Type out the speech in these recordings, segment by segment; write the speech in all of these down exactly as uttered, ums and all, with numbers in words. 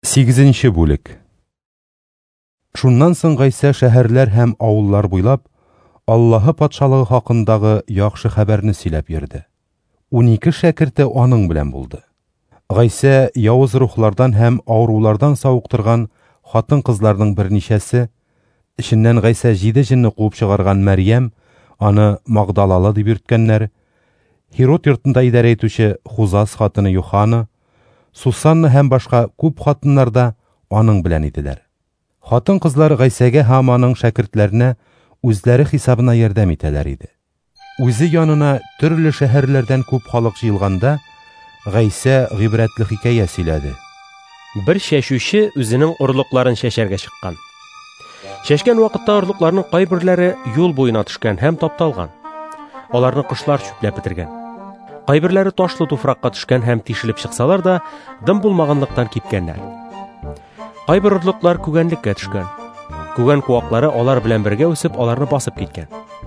сигезенче бүлек. Шуннан соң Гайса шәһәрләр һәм авыллар буйлап Аллаһы патшалыгы хакындагы яхшы хәбәрне сөйләп йөрде. унике шәкерте аның белән булды. Гайса явыз рухлардан һәм авырулардан сауыктырган хатын-кызларның берничәсе, иченнән Гайса җиде җинне куып чыгарган Мәрьям, аны Магдалалы дип йөрткәннәр, Хирот йортында идарә итүче Хузас хатыны Юхана, Сусанна һәм башка күп хатыннар да аның белән иделәр. Хатын-кызлар Гайсәгә һәм аның шәкертләренә үзләре хисабына ярдәм итәләр иде. Үзе янына төрле шәһәрләрдән күп халык җыелганда, Гайса гыйбрәтле хикәя сөйләде. Бер чәчүче үзенең орлыкларын чәчәргә чыккан. Чәчкән вакытта орлыкларның кайберләре юл буена төшкән һәм тапталган. Аларны кошлар чүпләп бетергән. Кайберләре ташлы туфракка төшкән һәм тишелеп чыксалар да, дым булмаганлыктан кипкәннәр. Кайбер орлыклар күгәнлеккә төшкән. Күгән куаклары алар белән бергә үсеп, аларны басып киткән.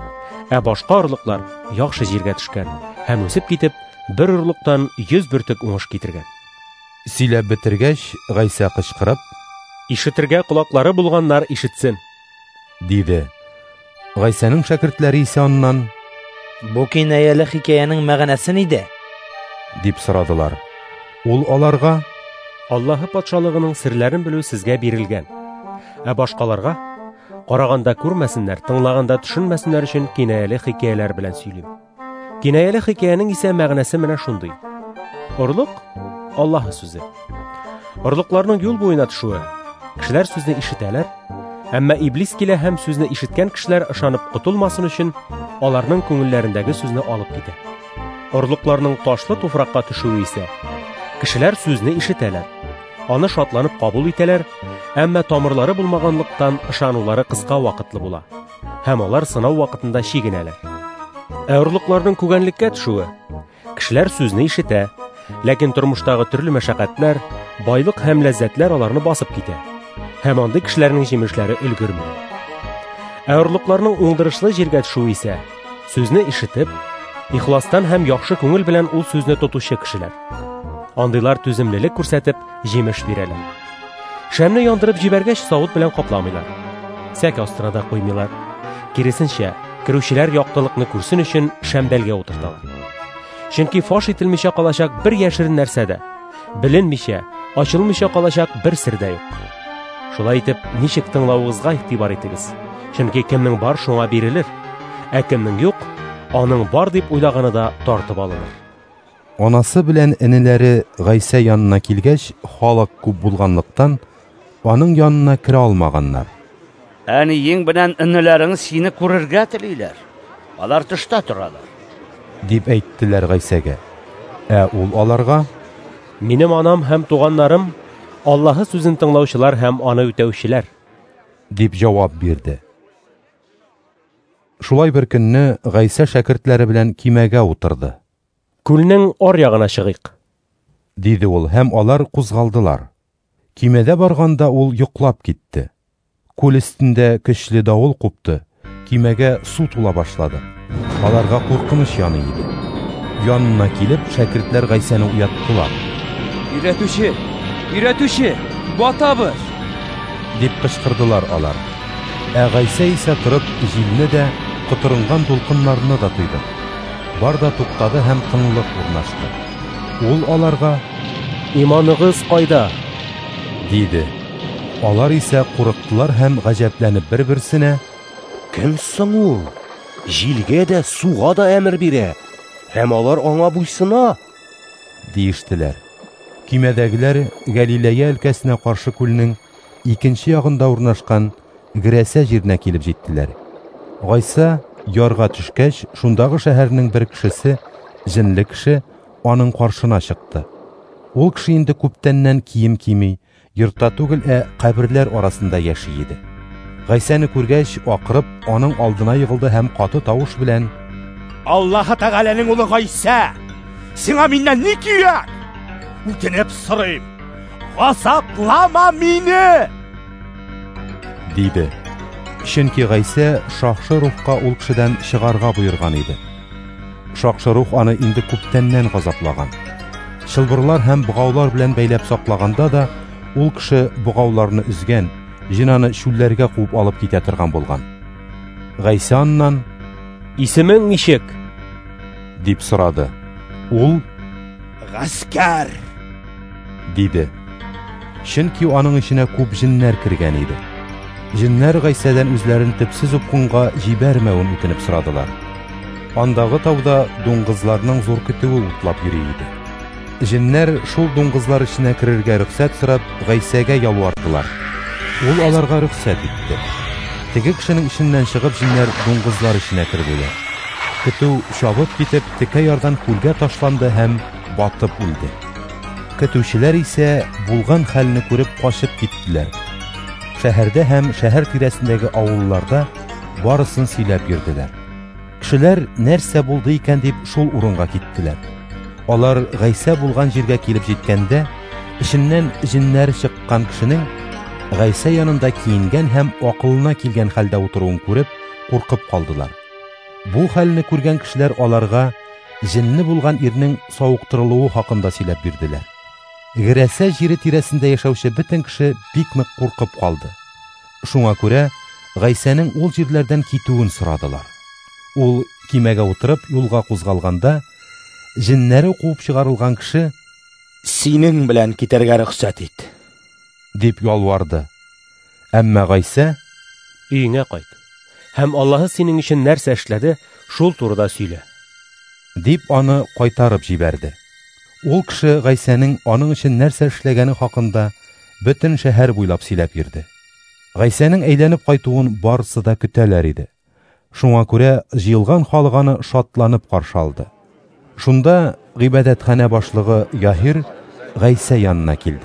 Ә башка орлыклар яхшы җиргә төшкән һәм үсеп китеп, бер орлыктан йөз бөртек уңыш китергән. Сөйләп бетергәч, Гайса кычкырып, "Ишетергә кулаклары булганнар ишетсен", диде. Гайсаның шәкертләре исә аннан, "Бу кинаялы хикәянең мәгънәсе нидә?" дип сорадылар. Ул аларга, "Аллаһы патшалыгының серләрен белү сезгә бирелгән. Ә башкаларга караганда күрмәсеннәр, тыңлаганда төшенмәсеннәр өчен кинаялы хикәяләр белән сөйлим. Кинаялы хикәянең исә мәгънәсе менә шундый. Орлык Аллаһы сүзе. Орлыкларның юл буена төшүе. Кешеләр сүзне ишетәләр, әмма иблис килә һәм сүзне ишеткән кешеләр ышанып кутылмасын өчен аларның күңелләрендәге сүзне алып китә. Орлыкларның ташлы туфракка төшүе исә, кешеләр сүзне ишетәләр, аны шатланып кабул итәләр, әмма тамырлары булмаганлыктан ышанулары кыска вакытлы була, һәм алар сынау вакытында чигенәләр. Ә орлыкларның күгәнлеккә төшүе, кешеләр сүзне ишетә, ләкин тормыштагы төрле мәшәкатьләр, байлык һәм ләззәтләр аларны басып китә, һәм андый кешеләрнең җимешләре өлгерми. Ә орлыкларның уңдырышлы җиргә төшүе исә, сүзне ишетеп, ихластан һәм яхшы күңел белән ул сүзне тотучы кешеләр. Андыйлар түземлелек күрсәтеп, җимеш бирәләр. Шәмне яндырып җибәргәч, савыт белән капламыйлар. Сәк астына да куймыйлар. Киресенчә, кирүчеләр яктылыкны күрсен өчен шәмбәлгә утырталар. Чөнки фаш ителмичә калачак бер яшерен нәрсә дә, биленмичә, ачылмыйча калачак бер сер дә юк. Шулай итеп, ничек тыңлавыгызга игътибар итегез. Чөнки кемнең бар шуңа бирелер, ә кемнең юк, аның бар дип уйлаганы да тартып алыныр. Анасы белән энеләре Гайса янына килгәч, халык күп булганлыктан, аның янына керә алмаганнар. "Әниең белән энеләрең сине күрергә телиләр. Алар тышта торалар", дип әйттеләр Гайсәгә. Ә ул аларга, "Минем анам һәм туганнарым Аллаһы сүзен тыңлаучылар һәм аны үтәүчеләр", дип җавап бирде. Шулай бер көнне Гайса шәкертләре белән кимәгә утырды. "Күлнең ар ягына чыгыйк", диде ул, һәм алар кузгалдылар. Кимәдә барганда ул йоклап китте. Күл өстендә көчле давыл купты. Кимәгә су тула башлады. Аларга куркыныч яны иде. Янына килеп, шәкертләр Гайсаны уяттылар. "Өйрәтүче, өйрәтүче, батабыз!" дип кычкырдылар алар. Ә Гайса исә торып, җилне дә, котырынган дулкыннарны да тойды. Бар да туктады һәм тынлык урнашты. Ул аларга, "Иманыгыз кайда?" диде. Алар исә курыктылар һәм гаҗәпләнеп бер-берсенә, "Кем соң ул? Җилгә дә, суга да әмер бирә, һәм алар аңа буйсына", диештеләр. Кимәдәгеләр Галилея өлкәсенә каршы күлнең икенче ягында урнашкан Грәсә җиренә килеп җиттеләр. Гайса ярга төшкәч, шундагы шәһәрнең бер кешесе, җинле кеше, аның каршына чыкты. Ул кеше инде күптәннән кием кими, йортта түгел, ә каберләр арасында яши иде. Гайсаны күргәч, акырып, аның алдына егылды һәм каты тавыш белән, "Аллаһы Тәгаләнең улы Гайса, сиңа миннән ни кирәк? Үтенеп сорыйм, газаплама мине!" диде. Чөнки Гайса шахшы рухка ул кешедән чыгарга буйырган иде. Шахшы рух аны инде күптәннән газаплаган. Чылбырлар һәм быгаулар белән бәйләп саклаганда да, Ул кеше бугауларны үзгән, җинаны шүлләргә куып алып китә торган булган. Гайса аннан: Исемең ничек? дип сорады. Ул: Гаскәр! диде. Чөнки аның иченә күп җиннәр кергән иде. Җиннәр Гайсадан үзләрен төпсез упкынга җибәрмәвен үтенеп сорадылар. Андагы тауда дуңгызларның зур көтүе утлап йөри иде. Җиннәр шул дуңгызлар эченә керергә рөхсәт сорап Гайсәгә ялвардылар. Ул аларга рөхсәт итте. Теге кешенең иченнән чыгып җиннәр дуңгызлар эченә керделәр. Көтү чабып китеп текә ярдан күлгә ташланды һәм батып үлде. Көтүчеләр исә булган хәлне күреп качып киттеләр. Шәһәрдә һәм шәһәр тирәсендәге авылларда барысын сөйләп йөрделәр. Кешеләр нәрсә булды икән дип шул урынга киттеләр. Алар Гайса булган җиргә килеп җиткәндә, иченнән җиннәр чыккан кешенең Гайса янында киенгән һәм акылына килгән хәлдә утыруын күреп, куркып калдылар. Бу хәлне күргән кешеләр аларга җинне булган ирнең савыктырылуы хакында сөйләп бирделәр. Гәрәсә җире тирәсендә яшәүче бөтен кеше бик нык куркып калды. Шуңа күрә Гайсаның ул җирләрдән китүен сорадылар. Ул кимәгә утырып юлга кузгалганда, җиннәре куып чыгарылган кеше: Синең белән китәргә рөхсәт ит, дип ялварды. Әмма Гайса: Өеңә кайт. Һәм Аллаһы синең өчен нәрсә эшләде, шул турыда сөйлә, дип аны кайтарып җибәрде. Ул кеше Гайсаның аның өчен нәрсә эшләгәне хакында бөтен шәһәр буйлап сөйләп йөрде. Гайсаның әйләнеп кайтуын барысы да көтәләр иде. Шуңа күрә җыелган халык аны шатланып каршы алды. Шунда гыйбадәтханә башлыгы Яһир Гайса янына килде.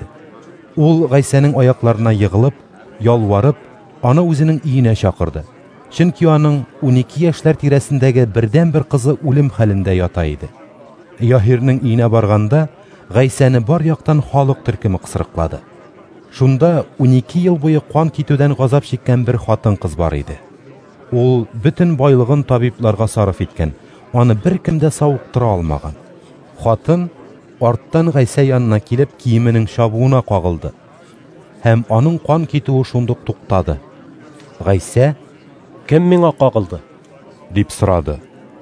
Ул Гайсаның аякларына егылып, ялварып, аны үзенең өенә чакырды. Чөнки аның унике яшьләр тирәсендәге бердән-бер кызы үлем хәлендә ята иде. Яһирның өенә барганда, Гайсаны бар яктан халык төркеме кысрыклады. Шунда унике ел буе кан китүдән газап чиккән бер хатын-кыз бар иде. Ул бөтен байлыгын табибларга сарыф иткән, аны беркем дә савыктыра алмаган. Хатын арттан Гайса янына килеп киеменең чабуына кагылды. Һәм аның кан китүе шундук туктады. Гайса: Кем миңа кагылды? дип сорады.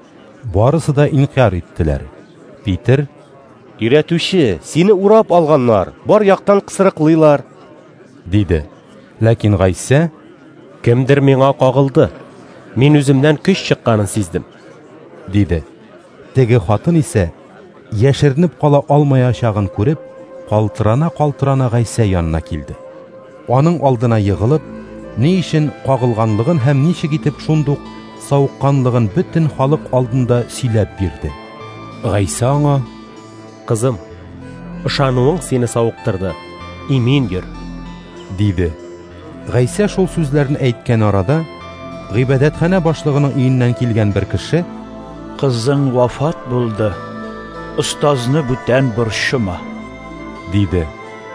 Барысы да инкар иттеләр. Питер: Өйрәтүче, сине урап алганнар, бар яктан кысрыклыйлар, диде. Ләкин Гайса: Кемдер миңа кагылды. Мин үземнән көч чыкканын сиздем, диде. Теге хатын исә яшеренеп кала алмаячагын күреп, калтырана-калтырана Гайса янына килде. Аның алдына егылып, ни өчен кагылганлыгын һәм ничек итеп шундук савыкканлыгын бөтен халык алдында сөйләп бирде. Гайса аңа: Кызым, ышануың сине савыктырды. Имин йөр, диде. Гайса шул сүзләрне әйткән арада, гыйбадәтханә башлыгының өеннән килгән бер кеше: Кызың вафат булды. Остазны бүтән борчыма, диде.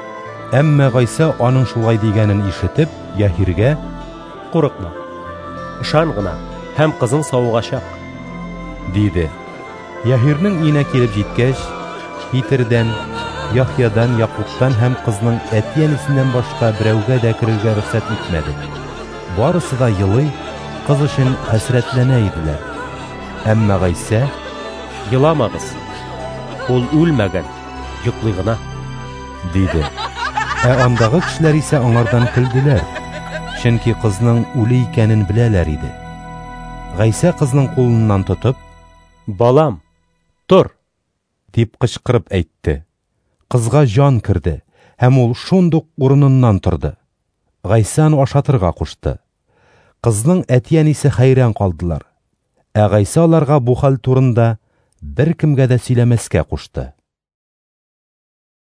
Әмма Гайса аның шулай дигәнен ишетеп, Яһиргә: Курыкма. Ышан гына, һәм кызың савыгачак, диде. Яһирның өенә килеп җиткәч, Питердән, Яхьядан, Якубтан һәм кызның әти-әнисеннән башка берәүгә дә керергә рөхсәт итмәде. Барысы да елый, кыз өчен хәсрәтләнә иделәр. Әмма Гайса: Еламагыз. Ул үлмәгән, йоклый гына, диде. Ә андагы кешеләр исә аңардан көлделәр, чөнки кызның үле икәнен беләләр иде. Гайса кызның кулыннан тотып: Балам, тор, дип кычкырып әйтте. Кызга жан кирде, һәм ул шундук урыныннан торды. Гайсаны ашатырга кушты. Кызның әти-әнисе хәйран калдылар. Ә Гайса аларга бу хәл турында беркемгә дә сөйләмәскә кушты.